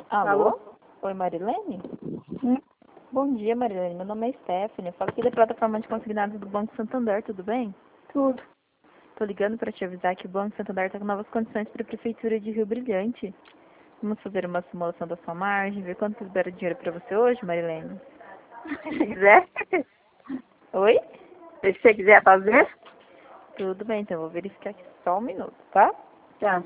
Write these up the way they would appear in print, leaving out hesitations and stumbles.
Alô? Alô? Oi, Marilene? Hum, Bom dia, Marilene. Meu nome é Stephanie. Eu falo aqui da plataforma de consignados do Banco Santander, tudo bem? tudo. Tô ligando para te avisar que o Banco Santander está com novas condições para a Prefeitura de Rio Brilhante. Vamos fazer uma simulação da sua margem, ver quanto libera dinheiro para você hoje, Marilene. Se quiser, Oi? se você quiser fazer, Tudo bem, então eu vou verificar aqui só um minuto, tá? tá.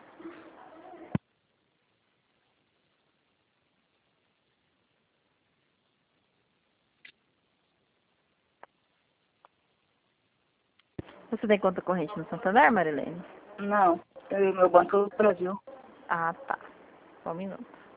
Você tem conta corrente no Santander, Marilene? Não, meu banco é o Brasil. Ah, tá. Só um minuto.